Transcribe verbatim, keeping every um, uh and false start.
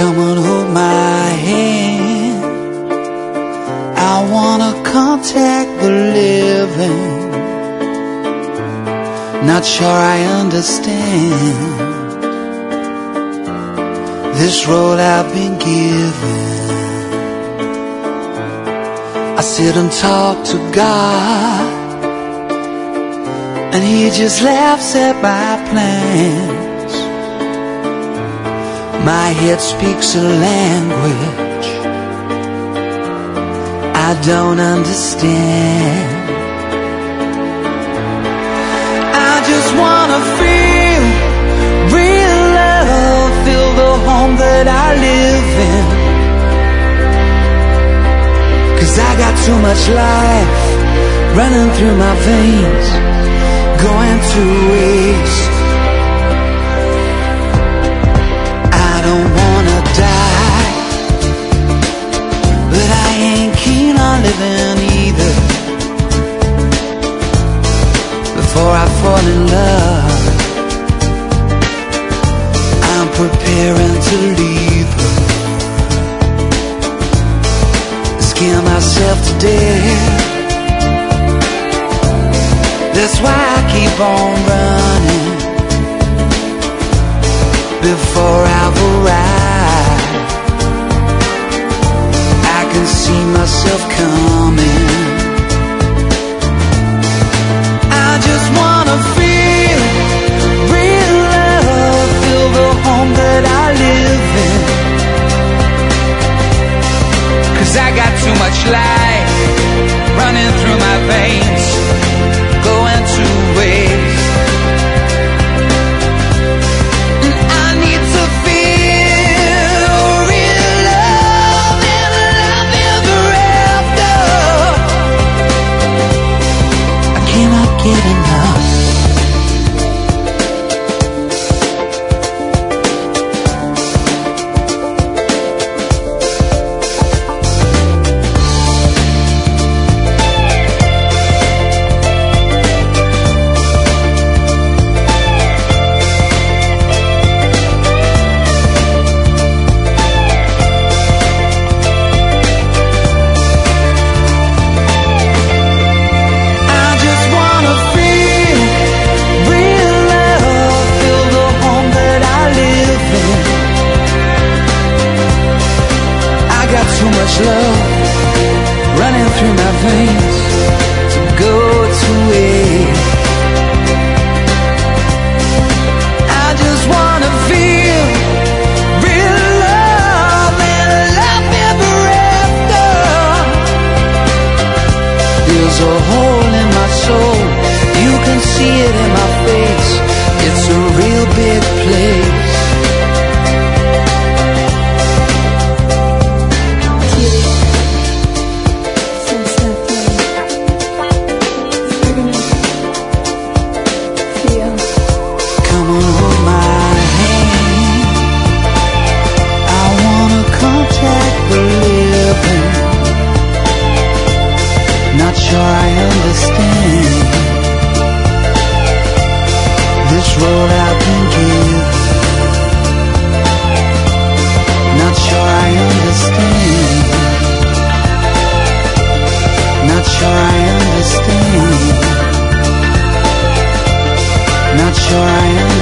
Come and hold my hand. I wanna contact the living. Not sure I understand this road I've been given. I sit and talk to God, and He just laughs at my plans. My head speaks a language I don't understand. I just wanna feel real love, feel the home that I live in. 'Cause I got too much life running through my veins, going to waste. I don't wanna die, but I ain't keen on living either. Before I fall in love, I'm preparing to leave her. Scare myself to death. That's why I keep on running before I've arrived. I can see myself coming. I just wanna feel real love, feel the home that I live in. 'Cause I got too much life running through my veins, going to waste. And I need to feel real love and love ever after. I cannot get enough. Too much love running through my veins to go to waste. I just wanna feel real love and love ever after. There's a hole in my soul, you can see it in my face. It's a real big place. Not sure I understand this road I've been given. Not sure I understand. Not sure I understand. Not sure I understand.